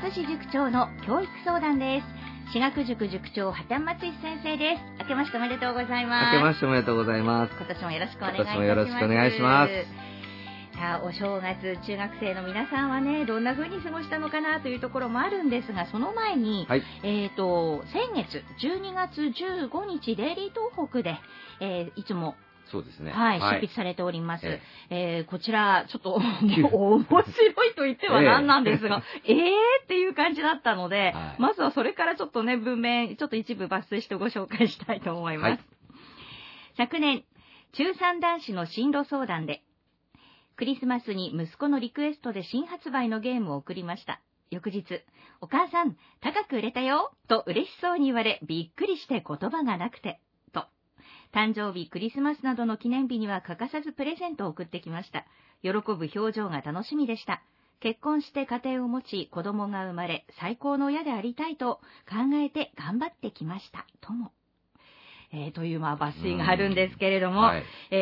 松市塾長の教育相談です。私学塾塾長波多松市先生です。明けましておめでとうございます。 明けましておめでとうございます。 今年もよろしくお願いいたします。 今年もよろしくお願いします。 さあ、お正月、中学生の皆さんはね、どんな風に過ごしたのかなというところもあるんですが、その前に、 はい、 先月12月15日デイリー東北で、いつもそうですね。 はい、執筆されております。こちら、ちょっと、面白いと言っては何なんですが、っていう感じだったので、 はい、 まずはそれからちょっとね、文面、ちょっと一部抜粋してご紹介したいと思います。はい、昨年、中3男子の進路相談で、クリスマスに息子のリクエストで新発売のゲームを送りました。翌日、お母さん、高く売れたよ、と嬉しそうに言われ、びっくりして言葉がなくて、誕生日、クリスマスなどの記念日には欠かさずプレゼントを送ってきました。喜ぶ表情が楽しみでした。結婚して家庭を持ち、子供が生まれ、最高の親でありたいと考えて頑張ってきました。とも。という抜粋があるんですけれども、はい、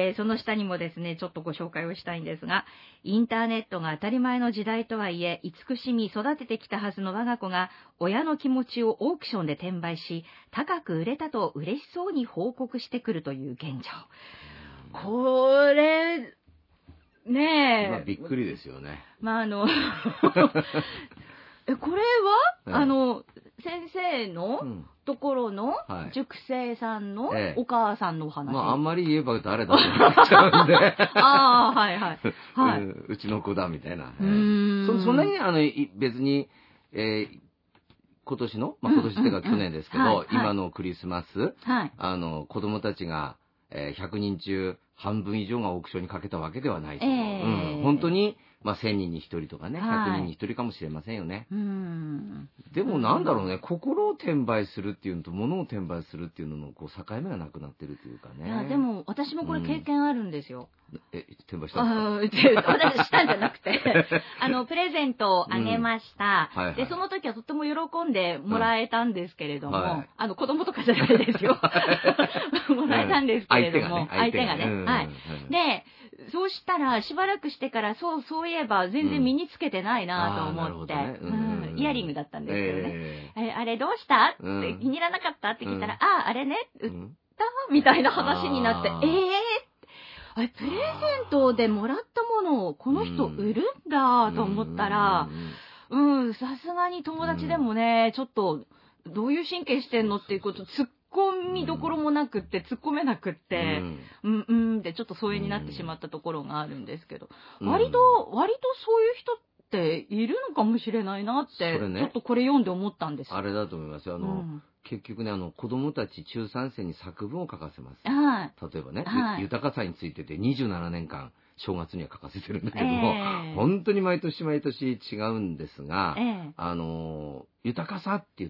その下にもですね、ちょっとご紹介をしたいんですが、インターネットが当たり前の時代とはいえ、慈しみ育ててきたはずの我が子が、親の気持ちをオークションで転売し、高く売れたと嬉しそうに報告してくるという現状。これ、ねえ。 びっくりですよね。 これは、先生の、ところの塾生さんのお母さんのお話、 あんまり言えば誰だと思っちゃうんではいはい、はい、 うちの子だみたいな、そんなに別に、今年の、今年っていうか去年ですけど、今のクリスマス、子供たちが、100人中半分以上がオークションにかけたわけではないと、本当に1000人に1人とかね、100人に1人かもしれませんよね。でもなんだろうね、心を転売するっていうのと物を転売するっていうのの境目がなくなってるというかね。 いやでも私もこれ経験あるんですよ。 転売したんですか？ 私したんじゃなくてプレゼントをあげました、でその時はとっても喜んでもらえたんですけれども、子供とかじゃないですよもらえたんですけれども、相手がね、はい、でそうしたらしばらくしてからそういえば全然身につけてないなと思って、イヤリングだったんですけどね、あれどうしたって気に入らなかったって聞いたら、あれね売ったみたいな話になって、プレゼントでもらったものをこの人売るんだと思ったら、さすがに友達でもね、ちょっとどういう神経してんのっていうこと突っ込みどころもなくって突っ込めなくって、でちょっと疎遠になってしまったところがあるんですけど、割とそういう人っているのかもしれないなって、ちょっとこれ読んで思ったんです。 あれだと思いますよ。結局ね、子供たち中3生に作文を書かせます。例えばね、豊かさについてで27年間、正月には書かせてるんだけども、本当に毎年毎年違うんですが、豊かさって言って、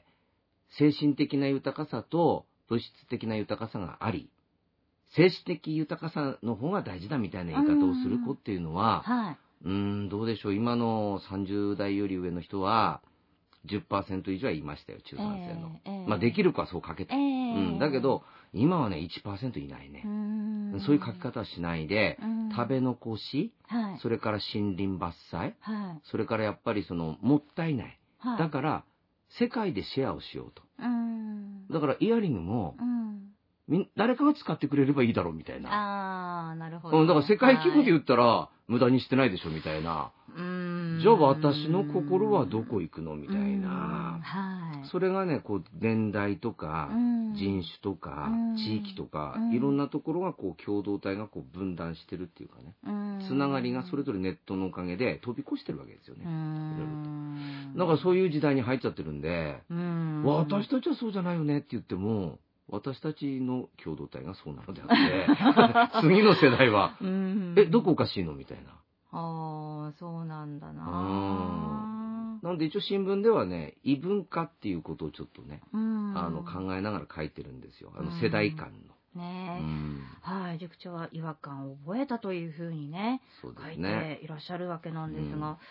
精神的な豊かさと物質的な豊かさがあり、精神的豊かさの方が大事だみたいな言い方をする子っていうのは、どうでしょう、今の30代より上の人は、10% 以上はいましたよ、中3生の。できる子はそう書けた。だけど、今はね、1% いないね。そういう書き方はしないで、食べ残し、それから森林伐採、それからやっぱりもったいない。だから、世界でシェアをしようと。だからイヤリングも、誰かが使ってくれればいいだろうみたいな。 なるほど。 だから世界規模で言ったら、無駄にしてないでしょみたいな。じゃあ私の心はどこ行くのみたいな。それがね、年代とか、人種とか、地域とか、いろんなところが共同体が分断してるっていうかね。つながりがそれぞれネットのおかげで飛び越してるわけですよね。だからそういう時代に入っちゃってるんで、私たちはそうじゃないよねって言っても、私たちの共同体がそうなのであって、次の世代は、どこおかしいのみたいな。 そうなんだな。 なんで一応新聞ではね、異文化っていうことをちょっとね、考えながら書いてるんですよ。世代間の。はい、塾長は違和感を覚えたというふうにね、書いていらっしゃるわけなんですが、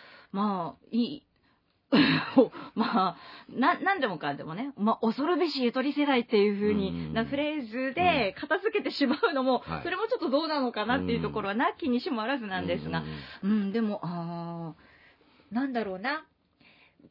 何でもかんでもね、恐るべしゆとり世代っていう風になフレーズで片付けてしまうのも、それもちょっとどうなのかなっていうところはなきにしもあらずなんですが、でもなんだろうな、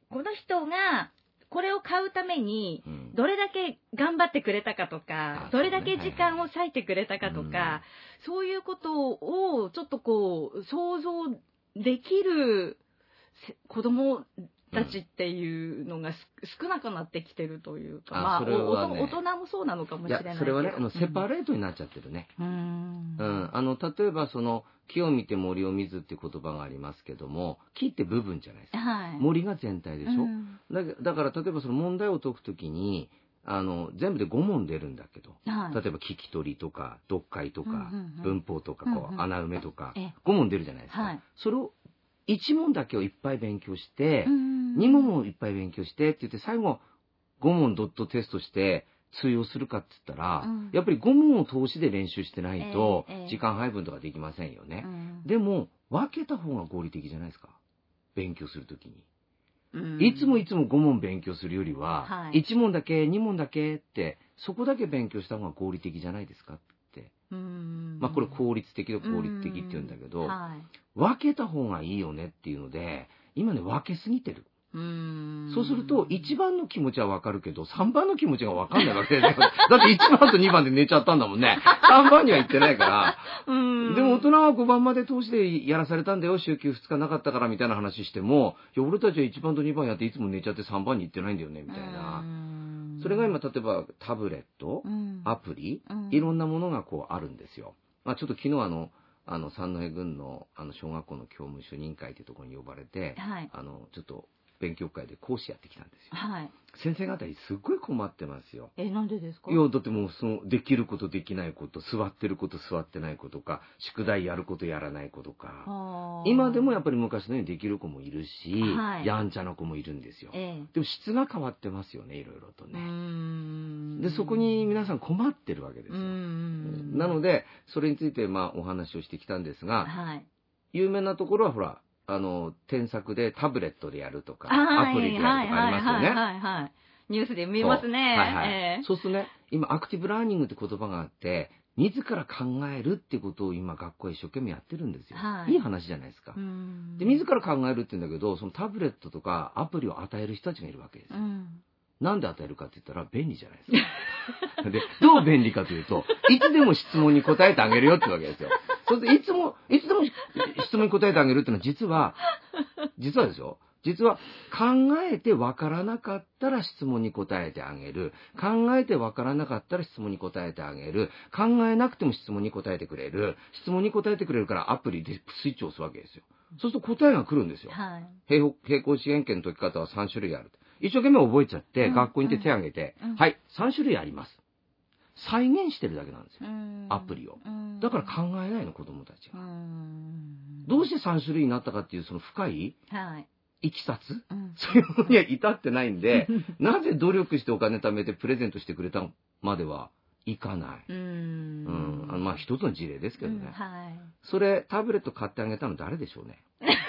この人がこれを買うためにどれだけ頑張ってくれたかとか、どれだけ時間を割いてくれたかとか、そういうことをちょっとこう想像できる子供たちっていうのが少なくなってきてるというか、まあ、大人もそうなのかもしれないけど。 それはね、セパレートになっちゃってるね。例えば木を見て森を見ずっていう言葉がありますけども、木って部分じゃないですか。森が全体でしょ。だから例えばその問題を解くときに、全部で5問出るんだけど、例えば聞き取りとか読解とか、文法とか穴埋めとか、5問出るじゃないですか。それを1問だけをいっぱい勉強して、2問をいっぱい勉強してって言って、最後5問ドットテストして通用するかって言ったら、やっぱり5問を通しで練習してないと、時間配分とかできませんよね。でも、分けた方が合理的じゃないですか。勉強するときに。いつも5問勉強するよりは、1問だけ、2問だけって、そこだけ勉強した方が合理的じゃないですかって。まあこれ効率的で効率的って言うんだけど、分けた方がいいよねっていうので、今ね、分けすぎてる。そうすると、1番の気持ちは分かるけど、3番の気持ちが分かんないわけですよ。だって1番と2番で寝ちゃったんだもんね。3番には行ってないから。でも大人は5番まで通しでやらされたんだよ、週休2日なかったからみたいな話しても、いや、俺たちは1番と2番やっていつも寝ちゃって3番に行ってないんだよね、みたいな。それが今、例えばタブレット、アプリ、いろんなものがこうあるんですよ。まあちょっと昨日三戸郡の小学校の教務主任会というところに呼ばれて、ちょっと勉強会で講師やってきたんですよ。先生方にすっごい困ってますよ。 なんでですか？ いや、だってもうできることできないこと、座ってること座ってないことか、宿題やることやらないことか。今でもやっぱり昔のようにできる子もいるし、やんちゃな子もいるんですよ。でも質が変わってますよね、いろいろとね。で、そこに皆さん困ってるわけですよ。なので、それについてまあお話をしてきたんですが、有名なところはほら、添削でタブレットでやるとか、アプリでやるとかありますよね。 ニュースで見ますね。 そうするとね、今アクティブラーニングって言葉があって、自ら考えるってことを今学校は一生懸命やってるんですよ。いい話じゃないですか。で、自ら考えるって言うんだけど、そのタブレットとかアプリを与える人たちがいるわけですよ。なんで与えるかって言ったら便利じゃないですか。で、どう便利かというと、いつでも質問に答えてあげるよってわけですよ。そうするといつでも質問に答えてあげるっていうのは実はですよ。実は考えてわからなかったら質問に答えてあげる。考えてわからなかったら質問に答えてあげる。考えなくても質問に答えてくれる。質問に答えてくれるからアプリでスイッチを押すわけですよ。そうすると答えが来るんですよ。並行試験権の解き方は3種類ある。一生懸命覚えちゃって、学校に行って手を挙げて、はい、3種類あります。再現してるだけなんですよ。アプリを。だから考えないの、子供たちが。どうして3種類になったかっていう、その深い、いきさつ、そういうものには至ってないんで、なぜ努力してお金貯めてプレゼントしてくれたまではいかない。まあ一つの事例ですけどね。それ、タブレット買ってあげたの誰でしょうね。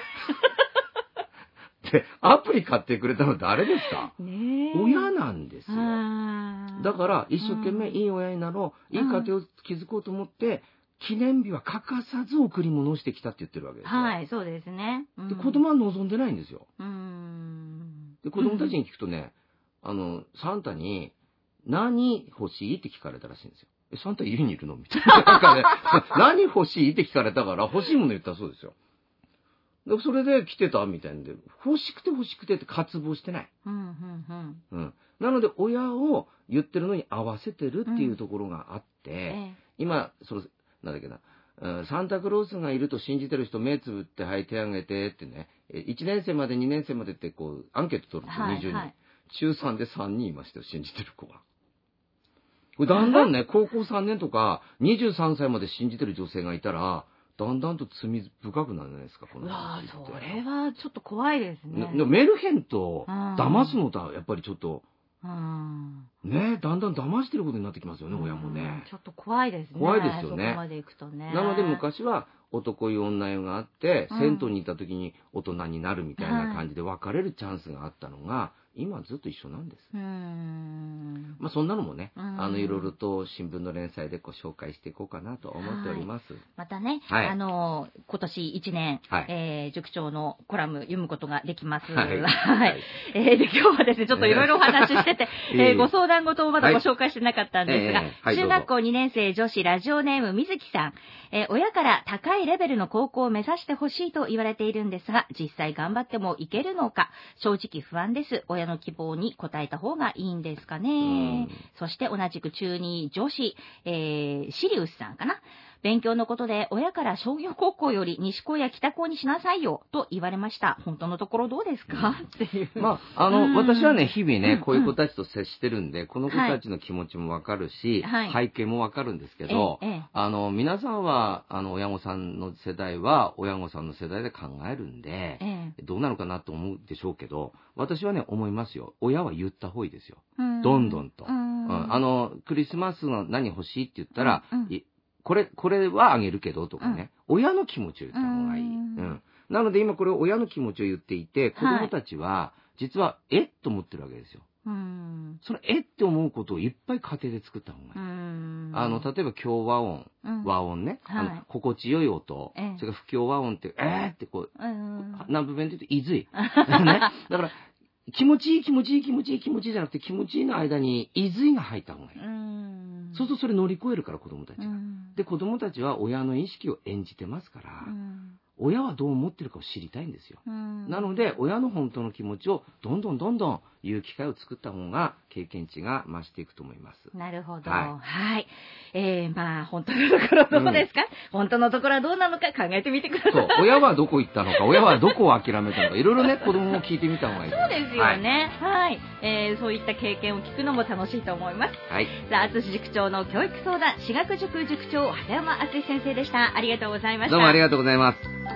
で、アプリ買ってくれたの誰ですか？親なんですよ。だから、一生懸命いい親になろう、いい家庭を築こうと思って、記念日は欠かさず贈り物をしてきたって言ってるわけですよ。 そうですね。 で、子供は望んでないんですよ。で、子供たちに聞くとね、サンタに、何欲しいって聞かれたらしいんですよ。サンタ家にいるのみたいな。なんかね、何欲しいって聞かれたから、欲しいもの言ったそうですよ。でそれで来てたみたいんで、欲しくてって渇望してない。なので、親を言ってるのに合わせてるっていうところがあって、今、なんだっけな、サンタクロースがいると信じてる人目つぶってはい手挙げてってね、1年生まで2年生までってこうアンケート取ると20人、中3で3人いましたよ、信じてる子が。これだんだんね、高校3年とか23歳まで信じてる女性がいたら、だんだんと罪深くなるじゃないですか、この話って。 それはちょっと怖いですね。 メルヘンと騙すのとはやっぱりちょっと、ね、だんだん騙してることになってきますよね、親もね。 ちょっと怖いですね。 怖いですよね。 そこまで行くとね。 なので昔は男湯女湯があって、銭湯に行った時に大人になるみたいな感じで別れるチャンスがあったのが、 今ずっと一緒なんです。まあそんなのもね、いろいろと新聞の連載で紹介していこうかなと思っております。 またね、今年1年、塾長のコラム読むことができます。で今日はですね、ちょっといろいろお話ししてて、ご相談事をまだご紹介してなかったんですが、中学校2年生女子ラジオネームみずきさん、親から高いレベルの高校を目指してほしいと言われているんですが、実際頑張ってもいけるのか、正直不安です。親の希望に応えた方がいいんですかね。そして同じく中2女子、シリウスさんかな。勉強のことで親から商業高校より西高や北高にしなさいよと言われました。本当のところどうですか、っていう。 私はね、日々ね、こういう子たちと接してるんで、この子たちの気持ちもわかるし、背景もわかるんですけど、皆さんは、親御さんの世代は、親御さんの世代で考えるんで、どうなのかなと思うでしょうけど、私はね、思いますよ。親は言った方がいいですよ。どんどんと。クリスマスの何欲しいって言ったら、これはあげるけどとかね、親の気持ちを言った方がいい。なので今これ親の気持ちを言っていて、子供たちは実はと思ってるわけですよ。そのって思うことをいっぱい家庭で作った方がいい。例えば強和音、和音ね、心地よい音、それから不協和音ってって南部弁で言うといずい。だから気持ちいい気持ちいい気持ちいい気持ちいいじゃなくて、気持ちいいの間にいずいが入った方がいい。そうするとそれ乗り越えるから、子供たちが。で、子供たちは親の意識を演じてますから、親はどう思ってるかを知りたいんですよ。なので、親の本当の気持ちをどんどん言う機会を作った方が経験値が増していくと思います。 なるほど。はい。本当のところどうですか、本当のところはどうなのか考えてみてください。 そう、親はどこ行ったのか、親はどこを諦めたのか、いろいろね、子供も聞いてみた方がいい。 そうですよね。はい。そういった経験を聞くのも楽しいと思います。 はい。 さあ、敦塾長の教育相談、私学塾塾長、畑山敦先生でした。ありがとうございました。 どうもありがとうございます。